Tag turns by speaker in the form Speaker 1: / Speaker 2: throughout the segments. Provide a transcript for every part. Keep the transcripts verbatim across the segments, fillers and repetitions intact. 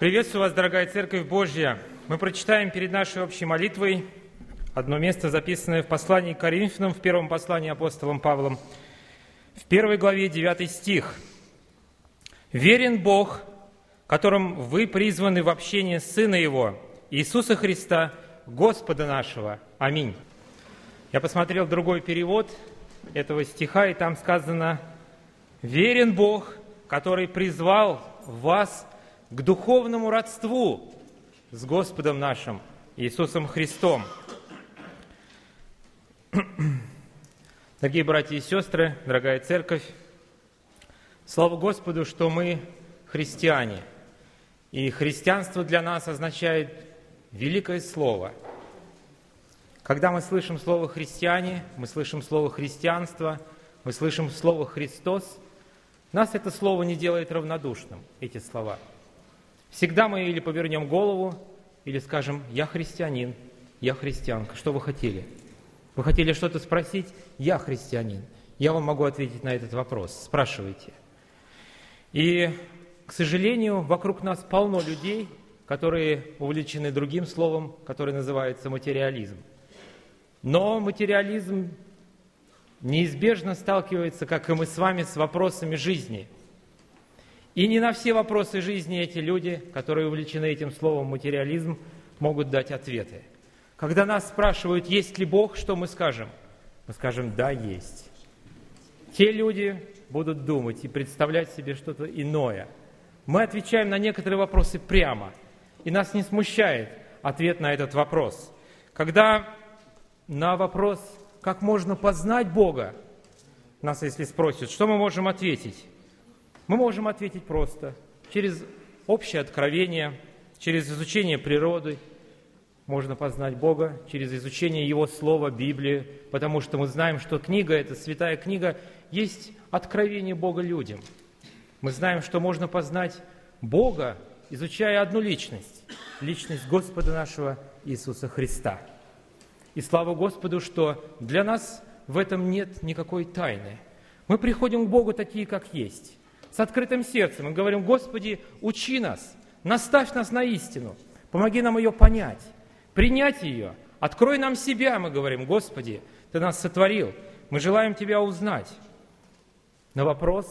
Speaker 1: Приветствую вас, дорогая Церковь Божья. Мы прочитаем перед нашей общей молитвой одно место, записанное в послании к Коринфянам, в первом послании апостолом Павлом, в первой главе, девятый стих. «Верен Бог, которым вы призваны в общение Сына Его, Иисуса Христа, Господа нашего. Аминь». Я посмотрел другой перевод этого стиха, и там сказано: «Верен Бог, который призвал вас к духовному родству с Господом нашим Иисусом Христом». Дорогие братья и сестры, дорогая Церковь, слава Господу, что мы христиане. И христианство для нас означает великое слово. Когда мы слышим слово «христиане», мы слышим слово «христианство», мы слышим слово «Христос», нас это слово не делает равнодушным, эти слова. Всегда мы или повернем голову, или скажем: «Я христианин, я христианка». Что вы хотели? Вы хотели что-то спросить? Я христианин. Я вам могу ответить на этот вопрос. Спрашивайте. И, к сожалению, вокруг нас полно людей, которые увлечены другим словом, которое называется материализм. Но материализм неизбежно сталкивается, как и мы с вами, с вопросами жизни. И не на все вопросы жизни эти люди, которые увлечены этим словом материализм, могут дать ответы. Когда нас спрашивают, есть ли Бог, что мы скажем? Мы скажем: да, есть. Те люди будут думать и представлять себе что-то иное. Мы отвечаем на некоторые вопросы прямо, и нас не смущает ответ на этот вопрос. Когда на вопрос, как можно познать Бога, нас если спросят, что мы можем ответить? Мы можем ответить просто: через общее откровение, через изучение природы можно познать Бога, через изучение Его Слова, Библии, потому что мы знаем, что книга, эта святая книга, есть откровение Бога людям. Мы знаем, что можно познать Бога, изучая одну личность, личность Господа нашего Иисуса Христа. И слава Господу, что для нас в этом нет никакой тайны. Мы приходим к Богу такие, как есть, с открытым сердцем, и говорим: Господи, учи нас, наставь нас на истину, помоги нам ее понять, принять ее, открой нам себя, мы говорим: Господи, Ты нас сотворил, мы желаем Тебя узнать. На вопрос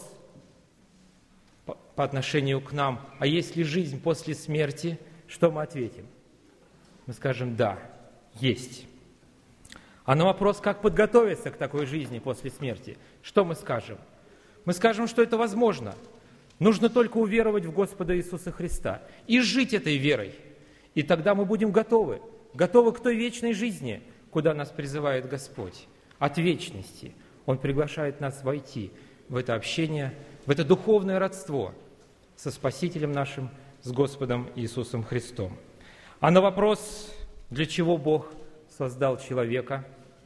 Speaker 1: по, по отношению к нам: а есть ли жизнь после смерти, что мы ответим? Мы скажем: да, есть. А на вопрос, как подготовиться к такой жизни после смерти, что мы скажем? Мы скажем, что это возможно. Нужно только уверовать в Господа Иисуса Христа и жить этой верой. И тогда мы будем готовы, готовы к той вечной жизни, куда нас призывает Господь. От вечности Он приглашает нас войти в это общение, в это духовное родство со Спасителем нашим, с Господом Иисусом Христом. А на вопрос, для чего Бог создал человека,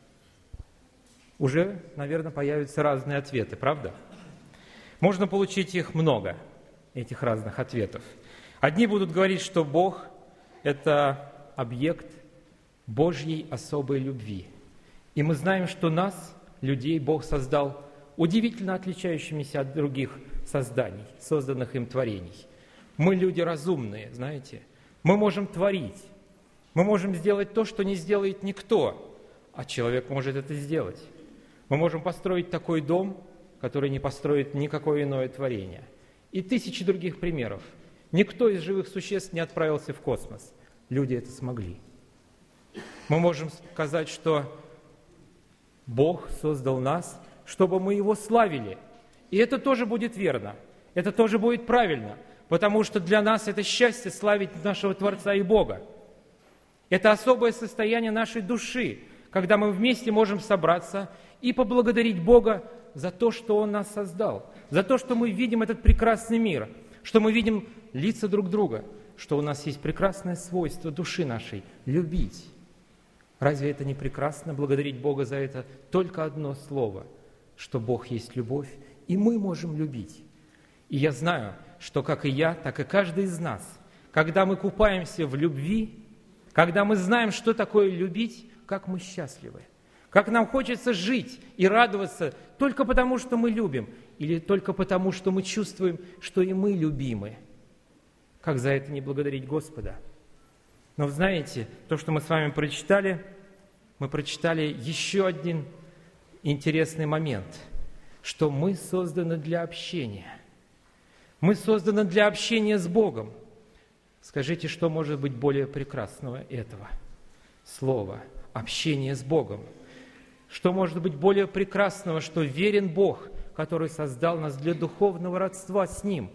Speaker 1: уже, наверное, появятся разные ответы, правда? Можно получить их много, этих разных ответов. Одни будут говорить, что Бог – это объект Божьей особой любви. И мы знаем, что нас, людей, Бог создал удивительно отличающимися от других созданий, созданных им творений. Мы люди разумные, знаете. Мы можем творить. Мы можем сделать то, что не сделает никто, а человек может это сделать. Мы можем построить такой дом, который не построит никакое иное творение. И тысячи других примеров. Никто из живых существ не отправился в космос. Люди это смогли. Мы можем сказать, что Бог создал нас, чтобы мы Его славили. И это тоже будет верно. Это тоже будет правильно. Потому что для нас это счастье славить нашего Творца и Бога. Это особое состояние нашей души, когда мы вместе можем собраться и поблагодарить Бога за то, что Он нас создал, за то, что мы видим этот прекрасный мир, что мы видим лица друг друга, что у нас есть прекрасное свойство души нашей – любить. Разве это не прекрасно, благодарить Бога за это? Только одно слово, что Бог есть любовь, и мы можем любить. И я знаю, что как и я, так и каждый из нас, когда мы купаемся в любви, когда мы знаем, что такое любить, как мы счастливы. Как нам хочется жить и радоваться только потому, что мы любим, или только потому, что мы чувствуем, что и мы любимы. Как за это не благодарить Господа? Но знаете, то, что мы с вами прочитали, мы прочитали еще один интересный момент, что мы созданы для общения. Мы созданы для общения с Богом. Скажите, что может быть более прекрасного этого слова – общение с Богом? Что может быть более прекрасного, что верен Бог, который создал нас для духовного родства с Ним?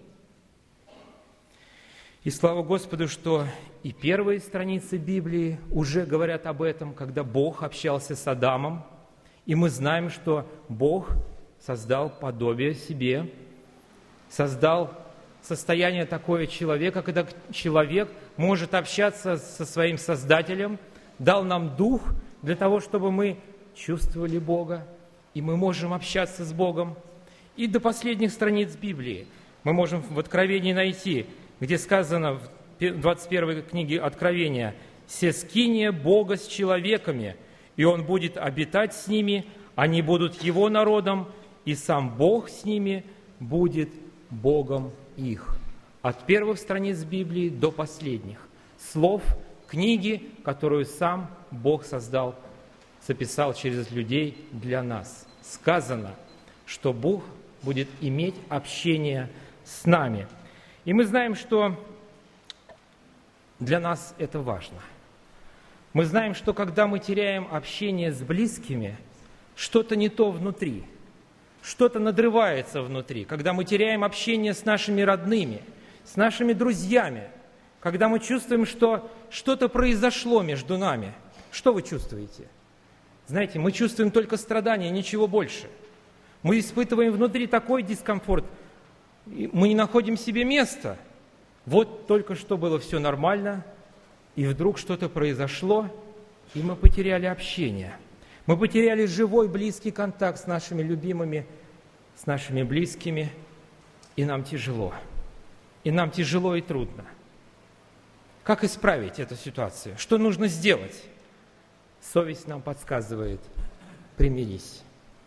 Speaker 1: И слава Господу, что и первые страницы Библии уже говорят об этом, когда Бог общался с Адамом, и мы знаем, что Бог создал подобие себе, создал состояние такое человека, когда человек может общаться со своим Создателем, дал нам дух для того, чтобы мы чувствовали Бога, и мы можем общаться с Богом. И до последних страниц Библии мы можем в Откровении найти, где сказано в двадцать первой книге Откровения: «Сескиния Бога с человеками, и Он будет обитать с ними, они будут Его народом, и сам Бог с ними будет Богом их». От первых страниц Библии до последних слов книги, которую сам Бог создал, записал через людей для нас. Сказано, что Бог будет иметь общение с нами. И мы знаем, что для нас это важно. Мы знаем, что когда мы теряем общение с близкими, что-то не то внутри, что-то надрывается внутри. Когда мы теряем общение с нашими родными, с нашими друзьями, когда мы чувствуем, что что-то произошло между нами, что вы чувствуете? Знаете, мы чувствуем только страдания, ничего больше. Мы испытываем внутри такой дискомфорт, мы не находим себе места. Вот только что было все нормально, и вдруг что-то произошло, и мы потеряли общение. Мы потеряли живой, близкий контакт с нашими любимыми, с нашими близкими, и нам тяжело. И нам тяжело и трудно. Как исправить эту ситуацию? Что нужно сделать? Совесть нам подсказывает: примирись.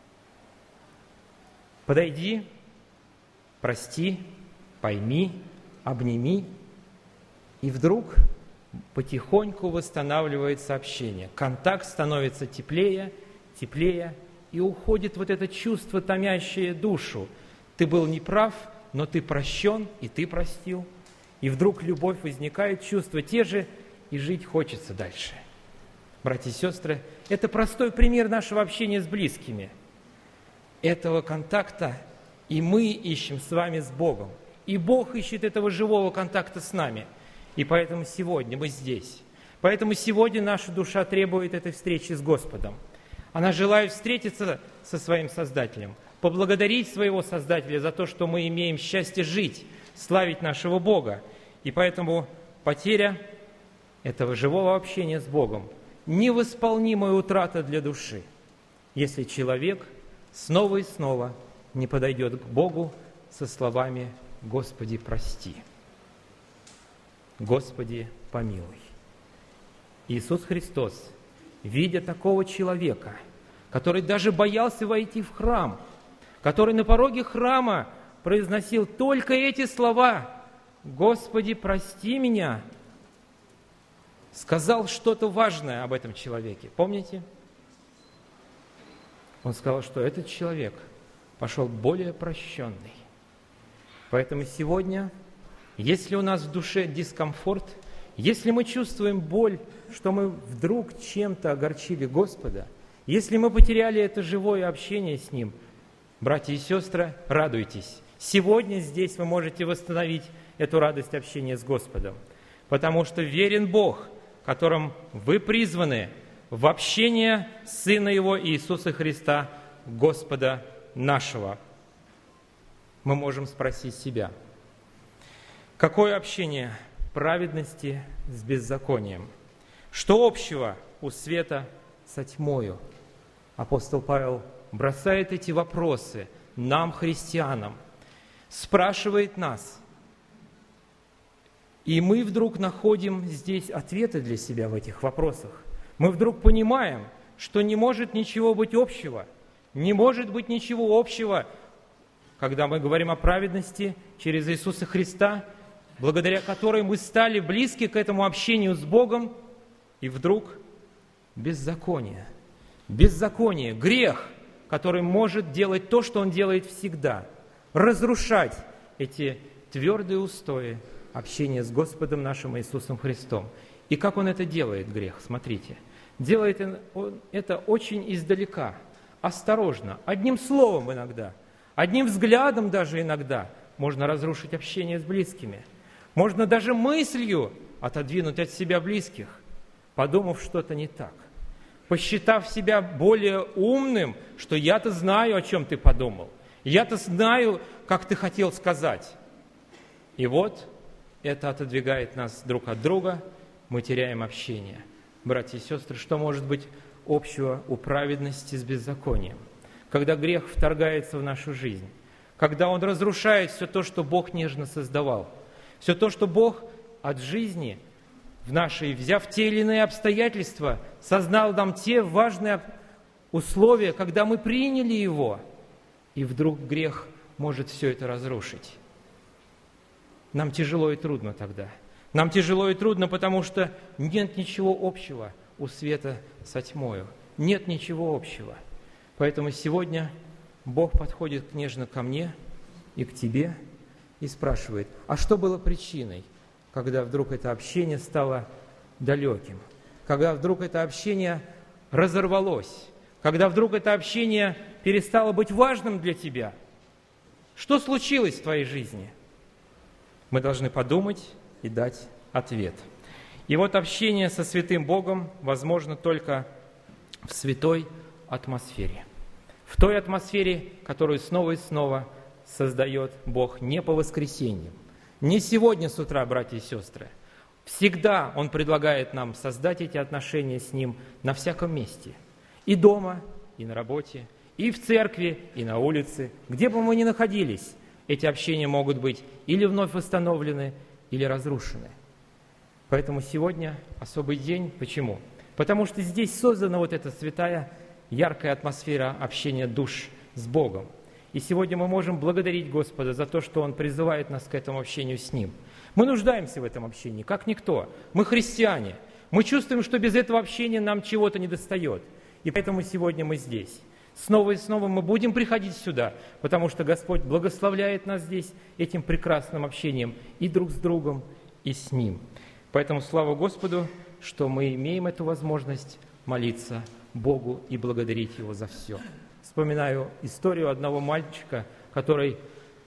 Speaker 1: Подойди, прости, пойми, обними, и вдруг потихоньку восстанавливается общение. Контакт становится теплее, теплее, и уходит вот это чувство, томящее душу. Ты был неправ, но ты прощен, и ты простил. И вдруг любовь возникает, чувства те же, и жить хочется дальше. Братья и сестры, это простой пример нашего общения с близкими. Этого контакта и мы ищем с вами с Богом. И Бог ищет этого живого контакта с нами. И поэтому сегодня мы здесь. Поэтому сегодня наша душа требует этой встречи с Господом. Она желает встретиться со своим Создателем, поблагодарить своего Создателя за то, что мы имеем счастье жить, славить нашего Бога. И поэтому потеря этого живого общения с Богом – невосполнимая утрата для души, если человек снова и снова не подойдет к Богу со словами «Господи, прости». «Господи, помилуй». Иисус Христос, видя такого человека, который даже боялся войти в храм, который на пороге храма произносил только эти слова «Господи, прости меня», сказал что-то важное об этом человеке. Помните? Он сказал, что этот человек пошел более прощенный. Поэтому сегодня, если у нас в душе дискомфорт, если мы чувствуем боль, что мы вдруг чем-то огорчили Господа, если мы потеряли это живое общение с Ним, братья и сестры, радуйтесь. Сегодня здесь вы можете восстановить эту радость общения с Господом, потому что верен Бог, которым вы призваны в общение Сына Его Иисуса Христа, Господа нашего. Мы можем спросить себя, какое общение праведности с беззаконием? Что общего у света со тьмою? Апостол Павел бросает эти вопросы нам, христианам, спрашивает нас, и мы вдруг находим здесь ответы для себя в этих вопросах. Мы вдруг понимаем, что не может ничего быть общего, не может быть ничего общего, когда мы говорим о праведности через Иисуса Христа благодаря которой мы стали близки к этому общению с Богом, и вдруг беззаконие. Беззаконие, грех, который может делать то, что он делает всегда, разрушать эти твердые устои общения с Господом нашим Иисусом Христом. И как он это делает, грех? Смотрите. Делает он это очень издалека, осторожно, одним словом иногда, одним взглядом даже иногда можно разрушить общение с близкими. Можно даже мыслью отодвинуть от себя близких, подумав что-то не так, посчитав себя более умным, что я-то знаю, о чем ты подумал, я-то знаю, как ты хотел сказать. И вот это отодвигает нас друг от друга, мы теряем общение. Братья и сестры, что может быть общего у праведности с беззаконием? Когда грех вторгается в нашу жизнь, когда он разрушает все то, что Бог нежно создавал, все то, что Бог от жизни в нашей, взяв те или иные обстоятельства, сознал нам те важные условия, когда мы приняли Его, и вдруг грех может все это разрушить. Нам тяжело и трудно тогда. Нам тяжело и трудно, потому что нет ничего общего у света со тьмою. Нет ничего общего. Поэтому сегодня Бог подходит нежно ко мне и к тебе и спрашивает, а что было причиной, когда вдруг это общение стало далеким, когда вдруг это общение разорвалось, когда вдруг это общение перестало быть важным для тебя? Что случилось в твоей жизни? Мы должны подумать и дать ответ. И вот общение со святым Богом возможно только в святой атмосфере. В той атмосфере, которую снова и снова создает Бог не по воскресеньям, не сегодня с утра, братья и сестры. Всегда Он предлагает нам создать эти отношения с Ним на всяком месте. И дома, и на работе, и в церкви, и на улице. Где бы мы ни находились, эти общения могут быть или вновь восстановлены, или разрушены. Поэтому сегодня особый день. Почему? Потому что здесь создана вот эта святая, яркая атмосфера общения душ с Богом. И сегодня мы можем благодарить Господа за то, что Он призывает нас к этому общению с Ним. Мы нуждаемся в этом общении, как никто. Мы христиане. Мы чувствуем, что без этого общения нам чего-то недостает. И поэтому сегодня мы здесь. Снова и снова мы будем приходить сюда, потому что Господь благословляет нас здесь этим прекрасным общением и друг с другом, и с Ним. Поэтому слава Господу, что мы имеем эту возможность молиться Богу и благодарить Его за все. Вспоминаю историю одного мальчика, который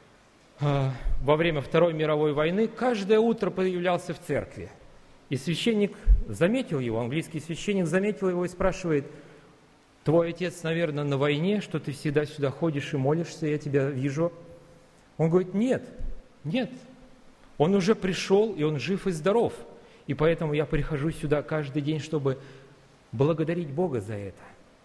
Speaker 1: э, во время Второй мировой войны каждое утро появлялся в церкви. И священник заметил его, английский священник заметил его и спрашивает: «Твой отец, наверное, на войне, что ты всегда сюда ходишь и молишься, я тебя вижу». Он говорит: «Нет, нет, он уже пришел, и он жив и здоров, и поэтому я прихожу сюда каждый день, чтобы благодарить Бога за это».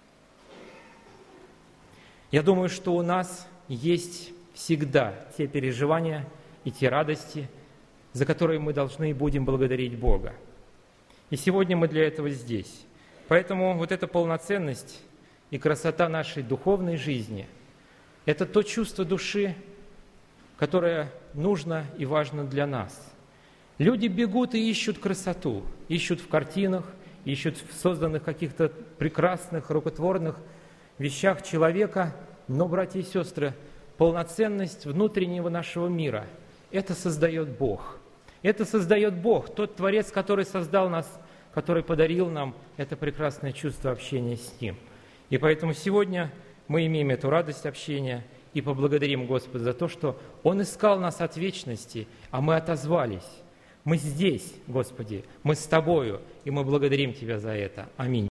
Speaker 1: Я думаю, что у нас есть всегда те переживания и те радости, за которые мы должны и будем благодарить Бога. И сегодня мы для этого здесь. Поэтому вот эта полноценность и красота нашей духовной жизни – это то чувство души, которое нужно и важно для нас. Люди бегут и ищут красоту, ищут в картинах, ищут в созданных каких-то прекрасных, рукотворных вещах человека, но, братья и сестры, полноценность внутреннего нашего мира – это создает Бог. Это создает Бог, тот Творец, который создал нас, который подарил нам это прекрасное чувство общения с Ним. И поэтому сегодня мы имеем эту радость общения и поблагодарим Господа за то, что Он искал нас от вечности, а мы отозвались. Мы здесь, Господи, мы с Тобою, и мы благодарим Тебя за это. Аминь.